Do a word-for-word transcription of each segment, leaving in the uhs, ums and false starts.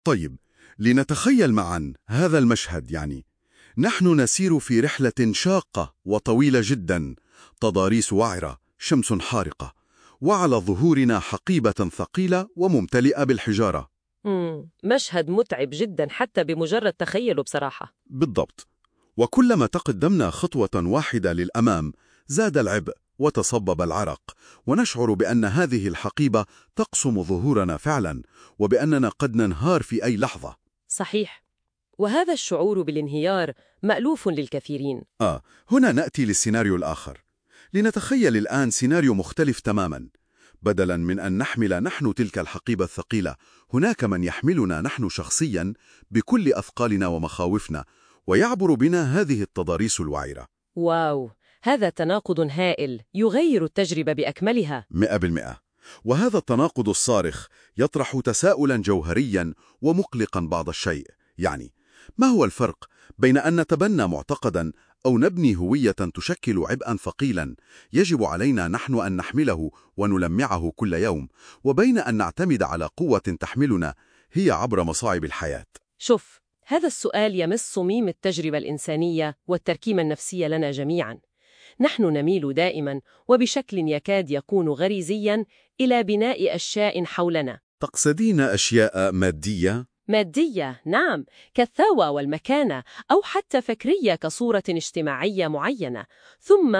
طيب، لنتخيل معا هذا المشهد. يعني نحن نسير في رحلة شاقة وطويلة جدا، تضاريس وعرة، شمس حارقة، وعلى ظهورنا حقيبة ثقيلة وممتلئة بالحجارة. مم. مشهد متعب جدا حتى بمجرد تخيله بصراحة. بالضبط. وكلما تقدمنا خطوة واحدة للأمام زاد العبء وتصبب العرق، ونشعر بأن هذه الحقيبة تقسم ظهورنا فعلا، وبأننا قد ننهار في أي لحظة. صحيح. وهذا الشعور بالانهيار مألوف للكثيرين. آه هنا نأتي للسيناريو الآخر. لنتخيل الآن سيناريو مختلف تماما. بدلا من أن نحمل نحن تلك الحقيبة الثقيلة، هناك من يحملنا نحن شخصيا بكل أثقالنا ومخاوفنا، ويعبر بنا هذه التضاريس الوعرة. واو، هذا تناقض هائل يغير التجربة بأكملها. مئة بالمئة. وهذا التناقض الصارخ يطرح تساؤلا جوهريا ومقلقا بعض الشيء. يعني ما هو الفرق بين أن نتبنى معتقدا أو نبني هوية تشكل عبئا ثقيلا يجب علينا نحن أن نحمله ونلمعه كل يوم، وبين أن نعتمد على قوة تحملنا هي عبر مصاعب الحياة؟ شوف، هذا السؤال يمس صميم التجربة الإنسانية والتركيبة النفسية لنا جميعا. نحن نميل دائما وبشكل يكاد يكون غريزيا إلى بناء أشياء حولنا. تقصدين أشياء مادية؟ مادية، نعم، كالثروة والمكانة، أو حتى فكرية كصورة اجتماعية معينة، ثم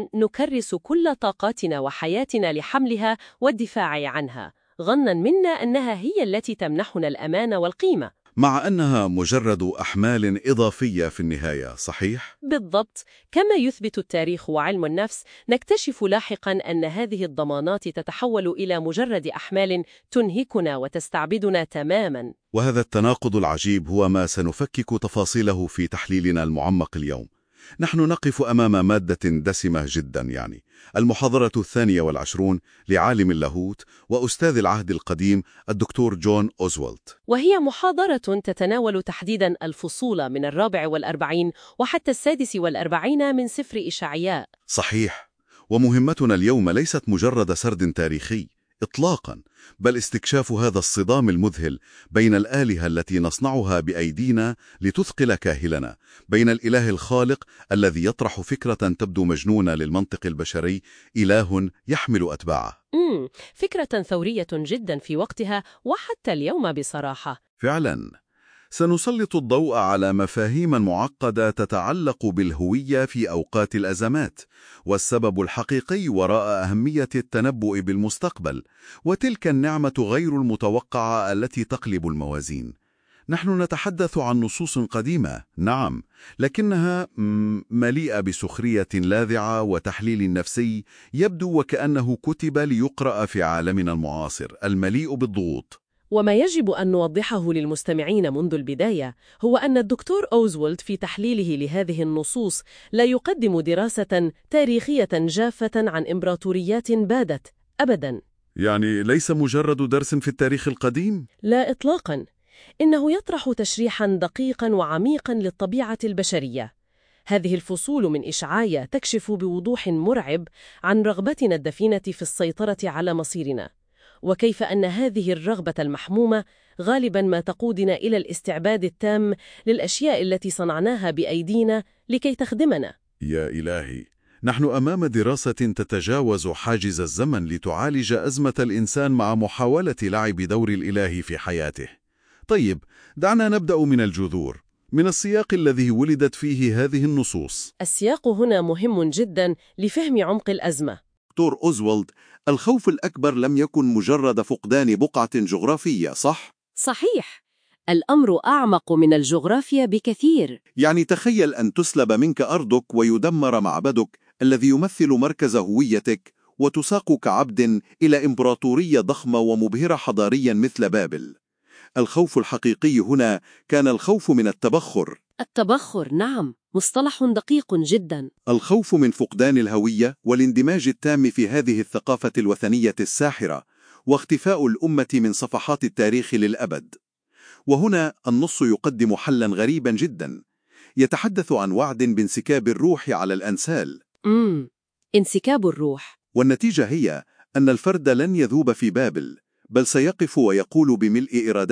نكرس كل طاقاتنا وحياتنا لحملها والدفاع عنها، ظنا منا أنها هي التي تمنحنا الأمان والقيمة. مع أنها مجرد أحمال إضافية في النهاية، صحيح؟ بالضبط. كما يثبت التاريخ وعلم النفس، نكتشف لاحقا أن هذه الضمانات تتحول إلى مجرد أحمال تنهكنا وتستعبدنا تماما. وهذا التناقض العجيب هو ما سنفكك تفاصيله في تحليلنا المعمق اليوم. نحن نقف أمام مادة دسمة جدا، يعني المحاضرة الثانية والعشرون لعالم اللاهوت وأستاذ العهد القديم الدكتور جون أوزوالد، وهي محاضرة تتناول تحديدا الفصول من الرابع والأربعين وحتى السادس والأربعين من سفر إشعياء. صحيح. ومهمتنا اليوم ليست مجرد سرد تاريخي إطلاقا، بل استكشاف هذا الصدام المذهل بين الآلهة التي نصنعها بأيدينا لتثقل كاهلنا، بين الإله الخالق الذي يطرح فكرة تبدو مجنونة للمنطق البشري، إله يحمل أتباعه. امم فكرة ثورية جدا في وقتها وحتى اليوم بصراحة. فعلا. سنسلط الضوء على مفاهيم معقدة تتعلق بالهوية في أوقات الأزمات، والسبب الحقيقي وراء أهمية التنبؤ بالمستقبل، وتلك النعمة غير المتوقعة التي تقلب الموازين. نحن نتحدث عن نصوص قديمة، نعم، لكنها مليئة بسخرية لاذعة وتحليل نفسي يبدو وكأنه كتب ليقرأ في عالمنا المعاصر المليء بالضغوط. وما يجب أن نوضحه للمستمعين منذ البداية هو أن الدكتور أوزوالد في تحليله لهذه النصوص لا يقدم دراسة تاريخية جافة عن إمبراطوريات بادت أبداً. يعني ليس مجرد درس في التاريخ القديم؟ لا إطلاقاً. إنه يطرح تشريحاً دقيقاً وعميقاً للطبيعة البشرية. هذه الفصول من إشعياء تكشف بوضوح مرعب عن رغبتنا الدفينة في السيطرة على مصيرنا، وكيف أن هذه الرغبة المحمومة غالباً ما تقودنا إلى الاستعباد التام للأشياء التي صنعناها بأيدينا لكي تخدمنا. يا إلهي، نحن أمام دراسة تتجاوز حاجز الزمن لتعالج أزمة الإنسان مع محاولة لعب دور الإله في حياته. طيب، دعنا نبدأ من الجذور، من السياق الذي ولدت فيه هذه النصوص. السياق هنا مهم جداً لفهم عمق الأزمة. دكتور أوزوالد، الخوف الأكبر لم يكن مجرد فقدان بقعة جغرافية، صح؟ صحيح. الأمر أعمق من الجغرافيا بكثير. يعني تخيل أن تسلب منك أرضك ويدمر معبدك الذي يمثل مركز هويتك، وتساق كعبد إلى إمبراطورية ضخمة ومبهرة حضاريا مثل بابل. الخوف الحقيقي هنا كان الخوف من التبخر. التبخر، نعم، مصطلح دقيق جدا. الخوف من فقدان الهوية والاندماج التام في هذه الثقافة الوثنية الساحرة، واختفاء الأمة من صفحات التاريخ للأبد. وهنا النص يقدم حلا غريبا جدا، يتحدث عن وعد بانسكاب الروح على الأنسال. امم انسكاب الروح. والنتيجة هي أن الفرد لن يذوب في بابل، بل سيقف ويقول بملء إرادته: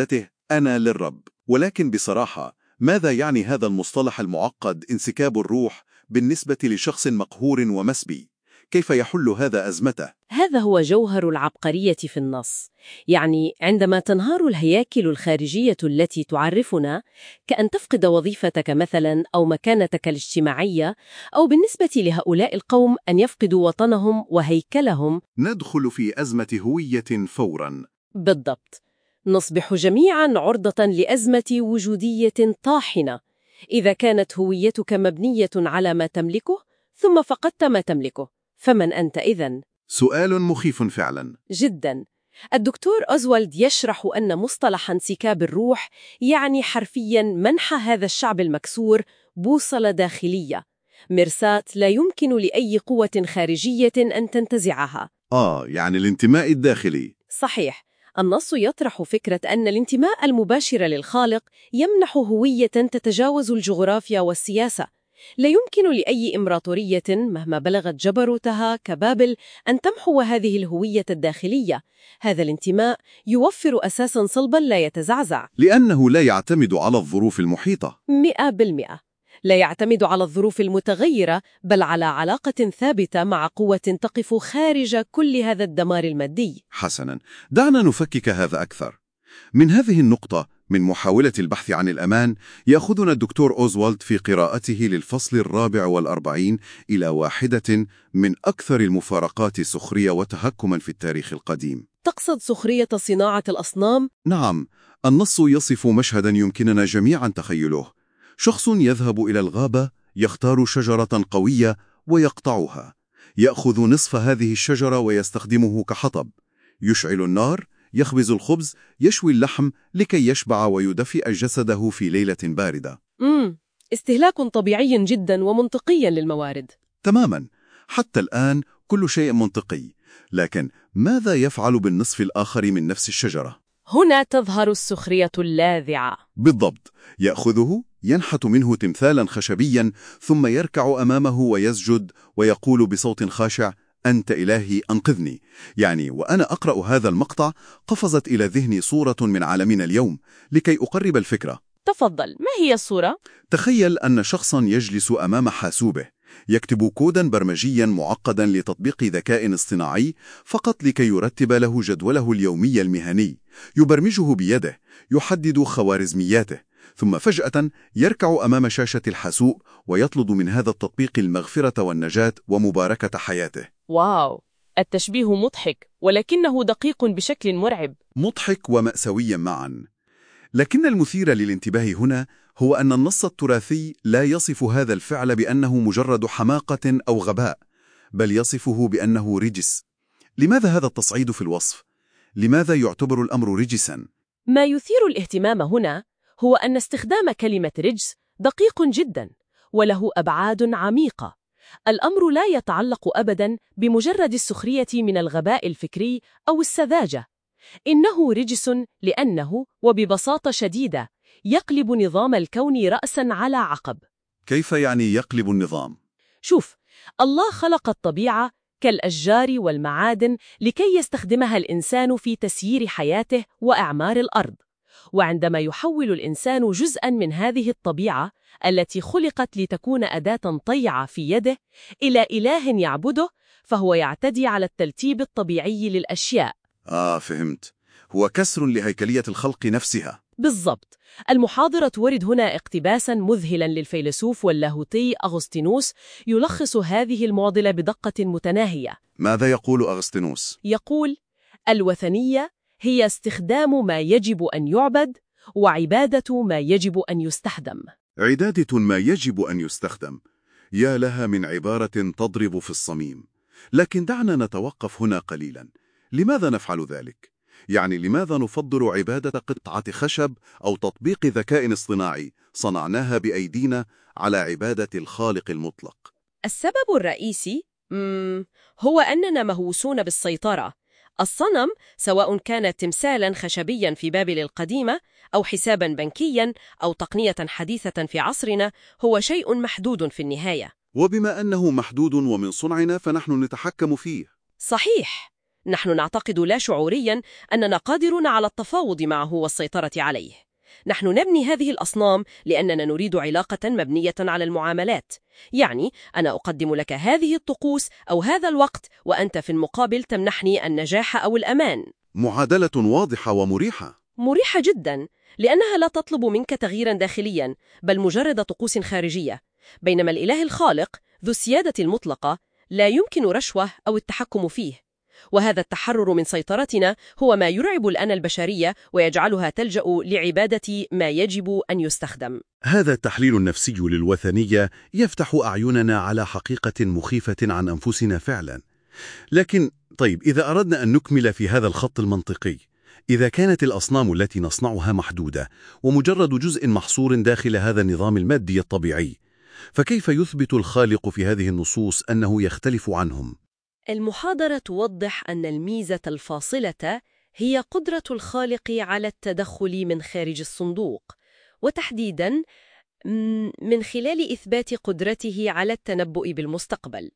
أنا للرب. ولكن بصراحة، ماذا يعني هذا المصطلح المعقد انسكاب الروح بالنسبة لشخص مقهور ومسبي؟ كيف يحل هذا أزمته؟ هذا هو جوهر العبقرية في النص. يعني عندما تنهار الهياكل الخارجية التي تعرفنا، كأن تفقد وظيفتك مثلا أو مكانتك الاجتماعية، أو بالنسبة لهؤلاء القوم أن يفقدوا وطنهم وهيكلهم، ندخل في أزمة هوية فوراً. بالضبط. نصبح جميعا عرضة لأزمة وجودية طاحنة. إذا كانت هويتك مبنية على ما تملكه ثم فقدت ما تملكه، فمن أنت إذن؟ سؤال مخيف فعلاً. جداً. الدكتور أوزوالد يشرح أن مصطلح انسكاب الروح يعني حرفياً منح هذا الشعب المكسور بوصلة داخلية، مرساة لا يمكن لأي قوة خارجية أن تنتزعها. آه، يعني الانتماء الداخلي. صحيح. النص يطرح فكرة أن الانتماء المباشر للخالق يمنح هوية تتجاوز الجغرافيا والسياسة. لا يمكن لأي إمبراطورية مهما بلغت جبروتها كبابل أن تمحو هذه الهوية الداخلية. هذا الانتماء يوفر أساساً صلباً لا يتزعزع، لأنه لا يعتمد على الظروف المحيطة. مئة بالمئة. لا يعتمد على الظروف المتغيرة، بل على علاقة ثابتة مع قوة تقف خارج كل هذا الدمار المادي. حسناً، دعنا نفكك هذا أكثر. من هذه النقطة من محاولة البحث عن الأمان، يأخذنا الدكتور أوزوالد في قراءته للفصل الرابع والأربعين إلى واحدة من أكثر المفارقات سخرية وتهكما في التاريخ القديم. تقصد سخرية صناعة الأصنام؟ نعم، النص يصف مشهدا يمكننا جميعا تخيله. شخص يذهب إلى الغابة، يختار شجرة قوية ويقطعها، يأخذ نصف هذه الشجرة ويستخدمه كحطب، يشعل النار، يخبز الخبز، يشوي اللحم لكي يشبع ويدفئ جسده في ليلة باردة. امم استهلاك طبيعي جدا ومنطقيا للموارد. تماما، حتى الآن كل شيء منطقي، لكن ماذا يفعل بالنصف الآخر من نفس الشجرة؟ هنا تظهر السخرية اللاذعة. بالضبط، يأخذه، ينحت منه تمثالا خشبيا، ثم يركع أمامه ويسجد ويقول بصوت خاشع: أنت إلهي أنقذني. يعني وأنا أقرأ هذا المقطع قفزت إلى ذهني صورة من عالمنا اليوم لكي أقرب الفكرة. تفضل، ما هي الصورة؟ تخيل أن شخصا يجلس أمام حاسوبه، يكتب كودا برمجيا معقدا لتطبيق ذكاء اصطناعي فقط لكي يرتب له جدوله اليومي المهني، يبرمجه بيده، يحدد خوارزمياته، ثم فجأة يركع أمام شاشة الحاسوب ويطلب من هذا التطبيق المغفرة والنجاة ومباركة حياته. واو، التشبيه مضحك ولكنه دقيق بشكل مرعب. مضحك ومأساوي معا. لكن المثير للانتباه هنا هو أن النص التراثي لا يصف هذا الفعل بأنه مجرد حماقة أو غباء، بل يصفه بأنه رجس. لماذا هذا التصعيد في الوصف؟ لماذا يعتبر الأمر رجسا؟ ما يثير الاهتمام هنا هو أن استخدام كلمة رجس دقيق جدا وله أبعاد عميقة. الأمر لا يتعلق أبدا بمجرد السخرية من الغباء الفكري أو السذاجة. إنه رجس لأنه وببساطة شديدة يقلب نظام الكون رأسا على عقب. كيف يعني يقلب النظام؟ شوف، الله خلق الطبيعة كالأشجار والمعادن لكي يستخدمها الإنسان في تسيير حياته وأعمار الأرض. وعندما يحول الإنسان جزءاً من هذه الطبيعة التي خلقت لتكون أداة طيعة في يده إلى إله يعبده، فهو يعتدي على الترتيب الطبيعي للأشياء. آه، فهمت. هو كسر لهيكلية الخلق نفسها. بالضبط. المحاضرة تورد هنا اقتباساً مذهلاً للفيلسوف واللاهوتي أغسطينوس يلخص هذه المعضلة بدقة متناهية. ماذا يقول أغسطينوس؟ يقول: الوثنية هي استخدام ما يجب أن يعبد وعبادة ما يجب أن يستخدم. عبادة ما يجب أن يستخدم. يا لها من عبارة تضرب في الصميم. لكن دعنا نتوقف هنا قليلا. لماذا نفعل ذلك؟ يعني لماذا نفضل عبادة قطعة خشب أو تطبيق ذكاء اصطناعي صنعناها بأيدينا على عبادة الخالق المطلق؟ السبب الرئيسي مم هو أننا مهووسون بالسيطرة. الصنم، سواء كان تمثالاً خشبياً في بابل القديمة أو حساباً بنكياً أو تقنية حديثة في عصرنا، هو شيء محدود في النهاية. وبما أنه محدود ومن صنعنا فنحن نتحكم فيه. صحيح. نحن نعتقد لا شعورياً أننا قادرون على التفاوض معه والسيطرة عليه. نحن نبني هذه الأصنام لأننا نريد علاقة مبنية على المعاملات، يعني أنا أقدم لك هذه الطقوس أو هذا الوقت وأنت في المقابل تمنحني النجاح أو الأمان. معادلة واضحة ومريحة. مريحة جداً، لأنها لا تطلب منك تغييراً داخلياً بل مجرد طقوس خارجية، بينما الإله الخالق ذو السيادة المطلقة لا يمكن رشوه أو التحكم فيه. وهذا التحرر من سيطرتنا هو ما يرعب الأنا البشرية ويجعلها تلجأ لعبادة ما يجب أن يستخدم. هذا التحليل النفسي للوثنية يفتح أعيننا على حقيقة مخيفة عن أنفسنا فعلا. لكن طيب، إذا أردنا أن نكمل في هذا الخط المنطقي، إذا كانت الأصنام التي نصنعها محدودة ومجرد جزء محصور داخل هذا النظام المادي الطبيعي، فكيف يثبت الخالق في هذه النصوص أنه يختلف عنهم؟ المحاضرة توضح أن الميزة الفاصلة هي قدرة الخالق على التدخل من خارج الصندوق، وتحديداً من خلال إثبات قدرته على التنبؤ بالمستقبل.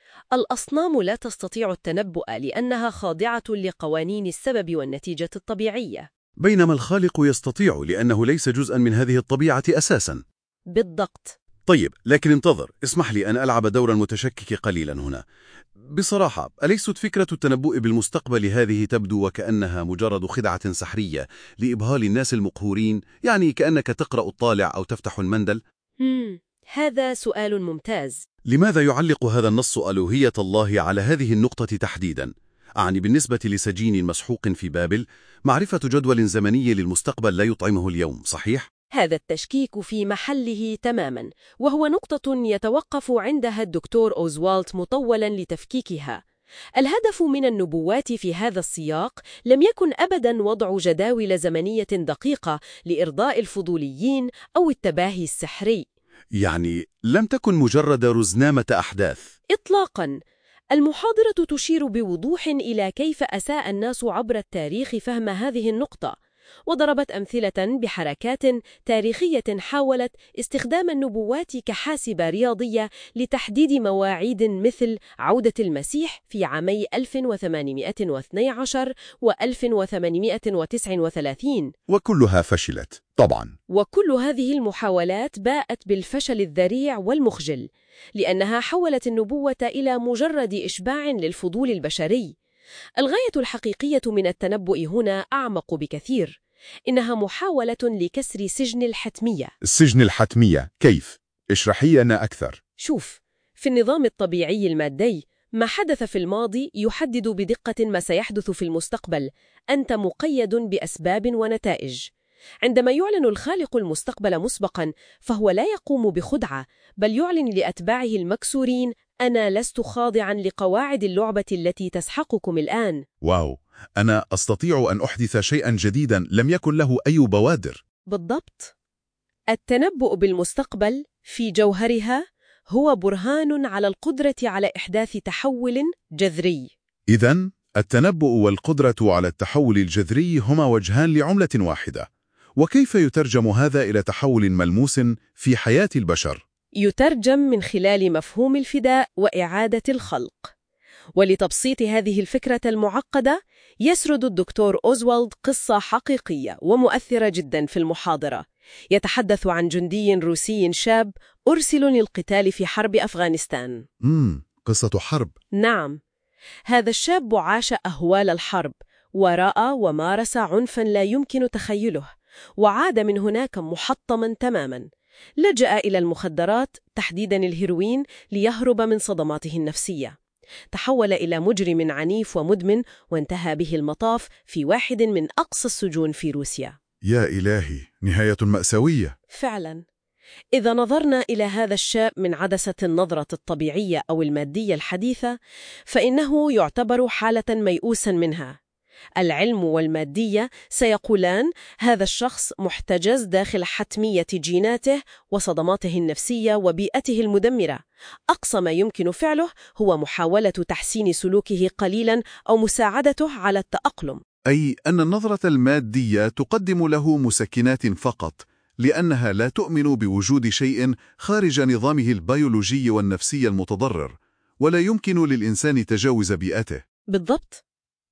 الأصنام لا تستطيع التنبؤ لأنها خاضعة لقوانين السبب والنتيجة الطبيعية، بينما الخالق يستطيع لأنه ليس جزءاً من هذه الطبيعة أساساً. بالضبط. طيب، لكن انتظر، اسمح لي أن ألعب دورا متشكك قليلا هنا. بصراحة، أليست فكرة التنبؤ بالمستقبل هذه تبدو وكأنها مجرد خدعة سحرية لإبهال الناس المقهورين، يعني كأنك تقرأ الطالع أو تفتح المندل؟ مم. هذا سؤال ممتاز. لماذا يعلق هذا النص ألوهية الله على هذه النقطة تحديدا؟ أعني بالنسبة لسجين مسحوق في بابل، معرفة جدول زمني للمستقبل لا يطعمه اليوم، صحيح؟ هذا التشكيك في محله تماماً، وهو نقطة يتوقف عندها الدكتور أوزوالت مطولاً لتفكيكها. الهدف من النبوات في هذا السياق لم يكن أبداً وضع جداول زمنية دقيقة لإرضاء الفضوليين أو التباهي السحري. يعني لم تكن مجرد رزنامة أحداث؟ إطلاقاً. المحاضرة تشير بوضوح إلى كيف أساء الناس عبر التاريخ فهم هذه النقطة، وضربت أمثلة بحركات تاريخية حاولت استخدام النبوات كحاسبة رياضية لتحديد مواعيد مثل عودة المسيح في عامي ألف وثمانمائة واثني عشر و ألف وثمانمائة وتسعة وثلاثين، وكلها فشلت طبعا. وكل هذه المحاولات باءت بالفشل الذريع والمخجل، لأنها حولت النبوة إلى مجرد إشباع للفضول البشري. الغاية الحقيقية من التنبؤ هنا أعمق بكثير، إنها محاولة لكسر سجن الحتمية. السجن الحتمية كيف؟ اشرحي لنا أكثر. شوف، في النظام الطبيعي المادي ما حدث في الماضي يحدد بدقة ما سيحدث في المستقبل. أنت مقيد بأسباب ونتائج. عندما يعلن الخالق المستقبل مسبقاً، فهو لا يقوم بخدعة، بل يعلن لأتباعه المكسورين: أنا لست خاضعاً لقواعد اللعبة التي تسحقكم الآن. واو، أنا أستطيع أن أحدث شيئاً جديداً لم يكن له أي بوادر. بالضبط. التنبؤ بالمستقبل في جوهرها هو برهان على القدرة على إحداث تحول جذري. إذن التنبؤ والقدرة على التحول الجذري هما وجهان لعملة واحدة. وكيف يترجم هذا إلى تحول ملموس في حياة البشر؟ يترجم من خلال مفهوم الفداء وإعادة الخلق. ولتبسيط هذه الفكرة المعقدة، يسرد الدكتور أوزوالد قصة حقيقية ومؤثرة جدا في المحاضرة. يتحدث عن جندي روسي شاب أرسل للقتال في حرب أفغانستان. امم قصة حرب. نعم. هذا الشاب عاش أهوال الحرب، ورأى ومارس عنفا لا يمكن تخيله، وعاد من هناك محطما تماما. لجأ إلى المخدرات، تحديدا الهيروين، ليهرب من صدماته النفسية. تحول إلى مجرم عنيف ومدمن، وانتهى به المطاف في واحد من أقصى السجون في روسيا. يا إلهي، نهاية مأساوية. فعلا. إذا نظرنا إلى هذا الشاب من عدسة النظرة الطبيعية أو المادية الحديثة، فإنه يعتبر حالة ميؤوسا منها. العلم والمادية سيقولان هذا الشخص محتجز داخل حتمية جيناته وصدماته النفسية وبيئته المدمرة. أقصى ما يمكن فعله هو محاولة تحسين سلوكه قليلا أو مساعدته على التأقلم. أي أن النظرة المادية تقدم له مسكنات فقط، لأنها لا تؤمن بوجود شيء خارج نظامه البيولوجي والنفسي المتضرر، ولا يمكن للإنسان تجاوز بيئته. بالضبط.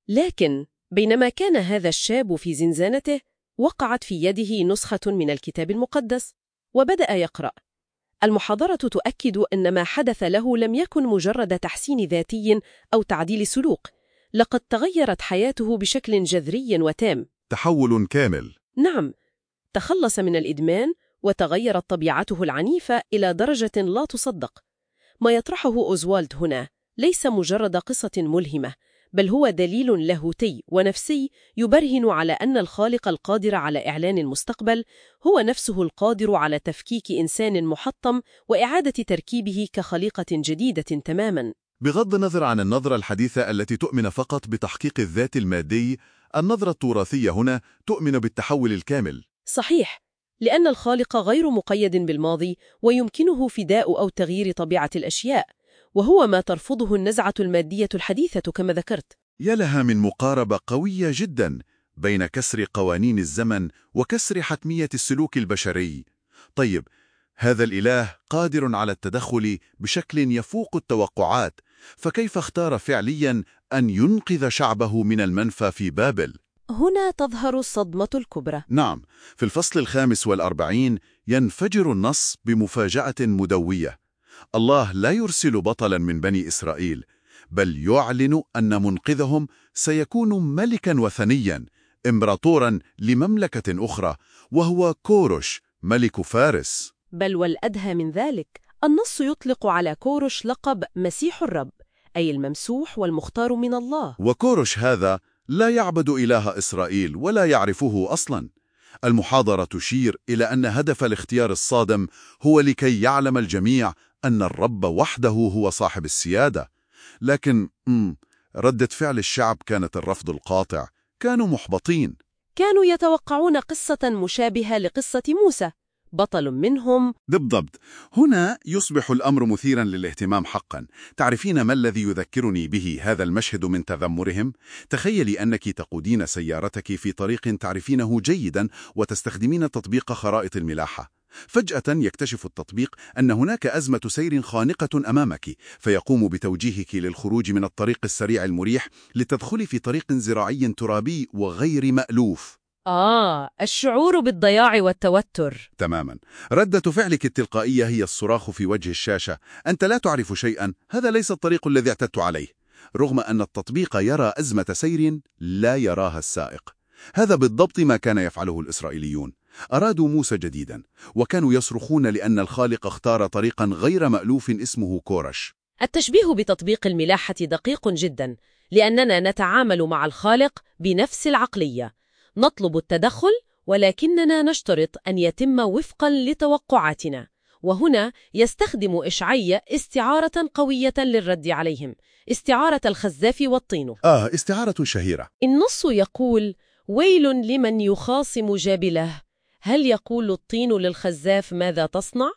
لكن بينما كان هذا الشاب في زنزانته، وقعت في يده نسخة من الكتاب المقدس وبدأ يقرأ. المحاضرة تؤكد أن ما حدث له لم يكن مجرد تحسين ذاتي أو تعديل سلوك، لقد تغيرت حياته بشكل جذري وتام. تحول كامل. نعم، تخلص من الإدمان وتغيرت طبيعته العنيفة إلى درجة لا تصدق. ما يطرحه أوزوالد هنا ليس مجرد قصة ملهمة، بل هو دليل لاهوتي ونفسي يبرهن على أن الخالق القادر على إعلان المستقبل هو نفسه القادر على تفكيك إنسان محطم وإعادة تركيبه كخليقة جديدة تماماً. بغض النظر عن النظرة الحديثة التي تؤمن فقط بتحقيق الذات المادي، النظرة التراثية هنا تؤمن بالتحول الكامل. صحيح، لأن الخالق غير مقيد بالماضي ويمكنه فداء أو تغيير طبيعة الأشياء، وهو ما ترفضه النزعة المادية الحديثة كما ذكرت. يا لها من مقاربة قوية جدا بين كسر قوانين الزمن وكسر حتمية السلوك البشري. طيب، هذا الإله قادر على التدخل بشكل يفوق التوقعات، فكيف اختار فعليا أن ينقذ شعبه من المنفى في بابل؟ هنا تظهر الصدمة الكبرى. نعم، في الفصل الخامس والأربعين ينفجر النص بمفاجأة مدوية. الله لا يرسل بطلا من بني إسرائيل، بل يعلن أن منقذهم سيكون ملكا وثنيا، إمبراطورا لمملكة أخرى، وهو كورش ملك فارس. بل والأدهى من ذلك، النص يطلق على كورش لقب مسيح الرب، أي الممسوح والمختار من الله. وكورش هذا لا يعبد إله إسرائيل ولا يعرفه أصلا. المحاضرة تشير إلى أن هدف الاختيار الصادم هو لكي يعلم الجميع أن الرب وحده هو صاحب السيادة. لكن مم ردة فعل الشعب كانت الرفض القاطع. كانوا محبطين. كانوا يتوقعون قصة مشابهة لقصة موسى، بطل منهم. بالضبط. هنا يصبح الأمر مثيرا للاهتمام حقا. تعرفين ما الذي يذكرني به هذا المشهد من تذمرهم؟ تخيلي أنك تقودين سيارتك في طريق تعرفينه جيدا وتستخدمين تطبيق خرائط الملاحة. فجأة يكتشف التطبيق أن هناك أزمة سير خانقة أمامك، فيقوم بتوجيهك للخروج من الطريق السريع المريح لتدخلي في طريق زراعي ترابي وغير مألوف. آه، الشعور بالضياع والتوتر. تماما. ردة فعلك التلقائية هي الصراخ في وجه الشاشة: أنت لا تعرف شيئا، هذا ليس الطريق الذي اعتدت عليه، رغم أن التطبيق يرى أزمة سير لا يراها السائق. هذا بالضبط ما كان يفعله الإسرائيليون. أرادوا موسى جديدا، وكانوا يصرخون لأن الخالق اختار طريقا غير مألوف اسمه كورش. التشبيه بتطبيق الملاحة دقيق جدا، لأننا نتعامل مع الخالق بنفس العقلية. نطلب التدخل، ولكننا نشترط أن يتم وفقا لتوقعاتنا. وهنا يستخدم إشعياء استعارة قوية للرد عليهم، استعارة الخزاف والطين. آه، استعارة شهيرة. النص يقول: ويل لمن يخاصم جابله، هل يقول الطين للخزاف ماذا تصنع؟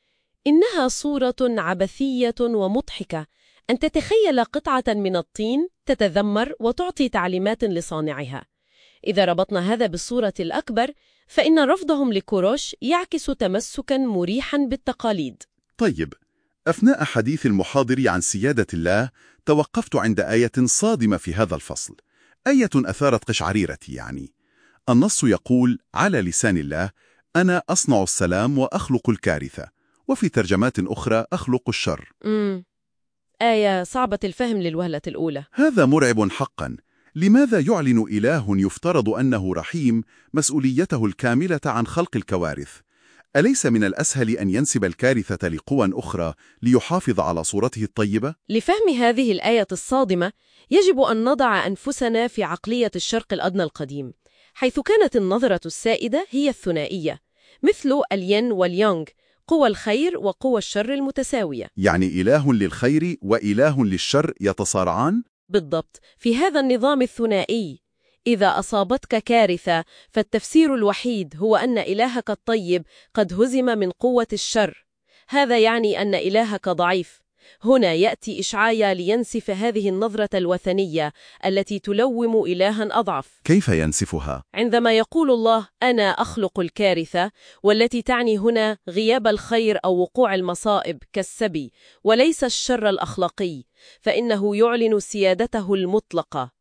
إنها صورة عبثية ومضحكة، أن تتخيل قطعة من الطين تتذمر وتعطي تعليمات لصانعها. إذا ربطنا هذا بالصورة الأكبر، فإن رفضهم لكوروش يعكس تمسكاً مريحاً بالتقاليد. طيب، أثناء حديث المحاضر عن سيادة الله، توقفت عند آية صادمة في هذا الفصل، آية أثارت قشعريرتي. يعني النص يقول على لسان الله: أنا أصنع السلام وأخلق الكارثة، وفي ترجمات أخرى أخلق الشر. مم. آية صعبة الفهم للوهلة الأولى. هذا مرعب حقا. لماذا يعلن إله يفترض أنه رحيم مسؤوليته الكاملة عن خلق الكوارث؟ أليس من الأسهل أن ينسب الكارثة لقوى أخرى ليحافظ على صورته الطيبة؟ لفهم هذه الآية الصادمة، يجب أن نضع أنفسنا في عقلية الشرق الأدنى القديم، حيث كانت النظرة السائدة هي الثنائية، مثل الين واليانغ، قوى الخير وقوى الشر المتساوية. يعني إله للخير وإله للشر يتصارعان؟ بالضبط. في هذا النظام الثنائي، إذا أصابتك كارثة، فالتفسير الوحيد هو أن إلهك الطيب قد هزم من قوة الشر. هذا يعني أن إلهك ضعيف. هنا يأتي إشعياء لينسف هذه النظرة الوثنية التي تلوم إلها أضعف. كيف ينسفها؟ عندما يقول الله: أنا أخلق الكارثة، والتي تعني هنا غياب الخير أو وقوع المصائب كالسبي، وليس الشر الأخلاقي، فإنه يعلن سيادته المطلقة.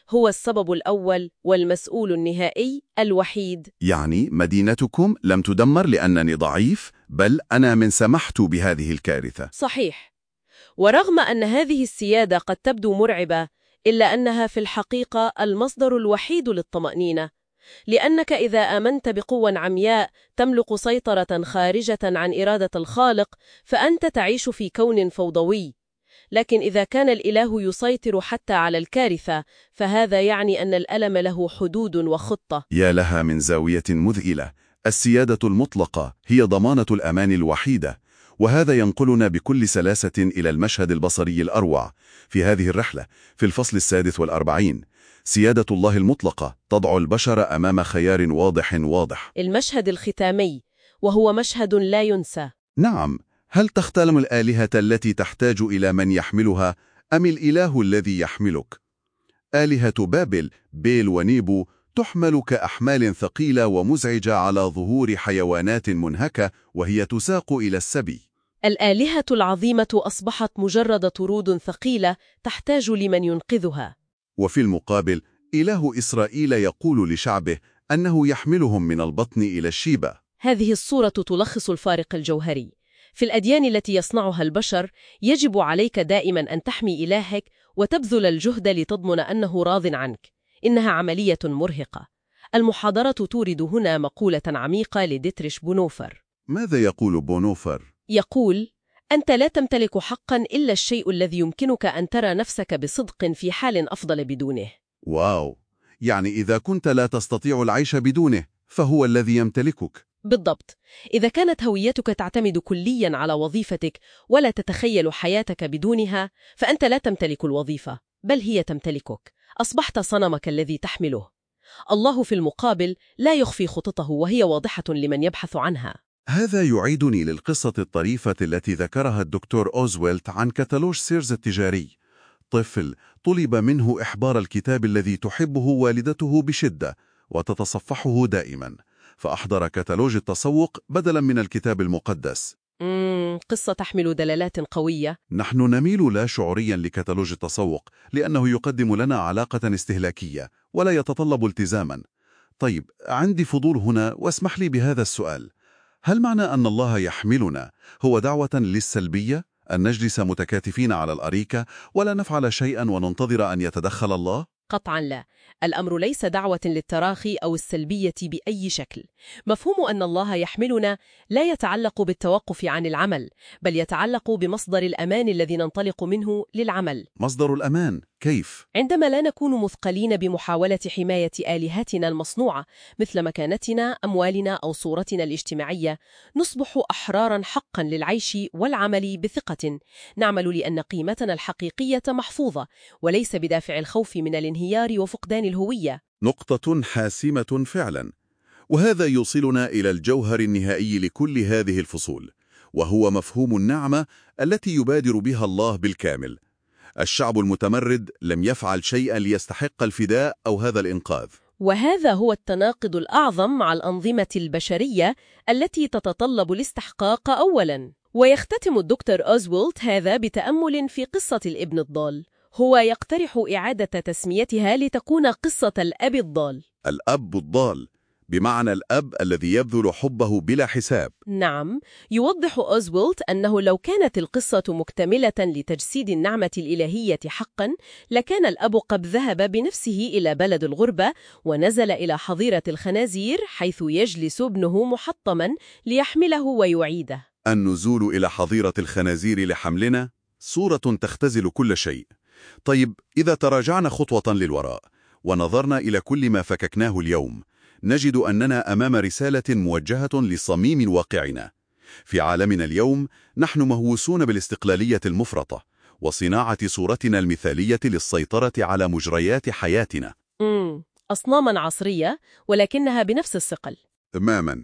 هو السبب الأول والمسؤول النهائي الوحيد. يعني مدينتكم لم تدمر لأنني ضعيف، بل أنا من سمحت بهذه الكارثة. صحيح. ورغم أن هذه السيادة قد تبدو مرعبة، إلا أنها في الحقيقة المصدر الوحيد للطمأنينة، لأنك إذا آمنت بقوة عمياء تملك سيطرة خارجة عن إرادة الخالق، فأنت تعيش في كون فوضوي. لكن إذا كان الإله يسيطر حتى على الكارثة، فهذا يعني أن الألم له حدود وخطة. يا لها من زاوية مذهلة. السيادة المطلقة هي ضمانة الأمان الوحيدة، وهذا ينقلنا بكل سلاسة إلى المشهد البصري الأروع في هذه الرحلة في الفصل السادس والأربعين. سيادة الله المطلقة تضع البشر أمام خيار واضح واضح. المشهد الختامي، وهو مشهد لا ينسى. نعم، هل تختلم الآلهة التي تحتاج إلى من يحملها، أم الإله الذي يحملك؟ آلهة بابل، بيل ونيبو، تحمل كأحمال ثقيلة ومزعجة على ظهور حيوانات منهكة وهي تساق إلى السبي. الآلهة العظيمة أصبحت مجرد طرود ثقيلة تحتاج لمن ينقذها. وفي المقابل، إله إسرائيل يقول لشعبه أنه يحملهم من البطن إلى الشيبة. هذه الصورة تلخص الفارق الجوهري. في الأديان التي يصنعها البشر، يجب عليك دائما أن تحمي إلهك وتبذل الجهد لتضمن أنه راض عنك. إنها عملية مرهقة. المحاضرة تورد هنا مقولة عميقة لديتريش بونوفر. ماذا يقول بونوفر؟ يقول: أنت لا تمتلك حقا إلا الشيء الذي يمكنك أن ترى نفسك بصدق في حال أفضل بدونه. واو، يعني إذا كنت لا تستطيع العيش بدونه فهو الذي يمتلكك. بالضبط. إذا كانت هويتك تعتمد كلياً على وظيفتك ولا تتخيل حياتك بدونها، فأنت لا تمتلك الوظيفة، بل هي تمتلكك. أصبحت صنمك الذي تحمله. الله في المقابل لا يخفي خططه، وهي واضحة لمن يبحث عنها. هذا يعيدني للقصة الطريفة التي ذكرها الدكتور أوزويلت عن كتالوج سيرز التجاري. طفل طلب منه إحضار الكتاب الذي تحبه والدته بشدة وتتصفحه دائما، فأحضر كتالوج التسوق بدلا من الكتاب المقدس. مم، قصة تحمل دلالات قوية. نحن نميل لا شعوريا لكتالوج التسوق لأنه يقدم لنا علاقة استهلاكية ولا يتطلب التزاما. طيب، عندي فضول هنا واسمح لي بهذا السؤال: هل معنى أن الله يحملنا هو دعوة للسلبية، أن نجلس متكاتفين على الأريكة ولا نفعل شيئا وننتظر أن يتدخل الله؟ قطعاً لا. الأمر ليس دعوة للتراخي أو السلبية بأي شكل. مفهوم أن الله يحملنا لا يتعلق بالتوقف عن العمل، بل يتعلق بمصدر الأمان الذي ننطلق منه للعمل. مصدر الأمان كيف؟ عندما لا نكون مثقلين بمحاولة حماية آلهتنا المصنوعة مثل مكانتنا، أموالنا أو صورتنا الاجتماعية، نصبح أحراراً حقاً للعيش والعمل بثقة. نعمل لأن قيمتنا الحقيقية محفوظة، وليس بدافع الخوف من الانهيار وفقدان الهوية. نقطة حاسمة فعلا. وهذا يوصلنا إلى الجوهر النهائي لكل هذه الفصول، وهو مفهوم النعمة التي يبادر بها الله بالكامل. الشعب المتمرد لم يفعل شيئا ليستحق الفداء أو هذا الإنقاذ. وهذا هو التناقض الأعظم مع الأنظمة البشرية التي تتطلب الاستحقاق أولاً. ويختتم الدكتور أوزويلت هذا بتأمل في قصة الابن الضال. هو يقترح إعادة تسميتها لتكون قصة الأب الضال. الأب الضال بمعنى الأب الذي يبذل حبه بلا حساب. نعم، يوضح أوزويلت أنه لو كانت القصة مكتملة لتجسيد النعمة الإلهية حقا، لكان الأب قد ذهب بنفسه إلى بلد الغربة ونزل إلى حظيرة الخنازير، حيث يجلس ابنه محطما ليحمله ويعيده. النزول إلى حظيرة الخنازير لحملنا صورة تختزل كل شيء. طيب، إذا تراجعنا خطوة للوراء ونظرنا إلى كل ما فككناه اليوم، نجد أننا أمام رسالة موجهة لصميم واقعنا. في عالمنا اليوم نحن مهووسون بالاستقلالية المفرطة وصناعة صورتنا المثالية للسيطرة على مجريات حياتنا. امم أصناما عصرية، ولكنها بنفس الثقل. تماما.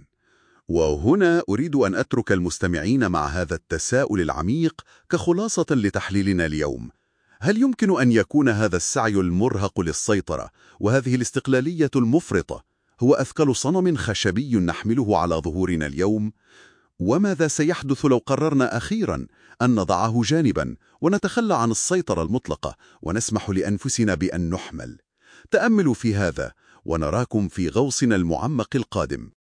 وهنا أريد أن أترك المستمعين مع هذا التساؤل العميق كخلاصة لتحليلنا اليوم: هل يمكن أن يكون هذا السعي المرهق للسيطرة وهذه الاستقلالية المفرطة هو أثقل صنم خشبي نحمله على ظهورنا اليوم؟ وماذا سيحدث لو قررنا أخيراً أن نضعه جانباً ونتخلى عن السيطرة المطلقة ونسمح لأنفسنا بأن نحمل؟ تأملوا في هذا، ونراكم في غوصنا المعمق القادم.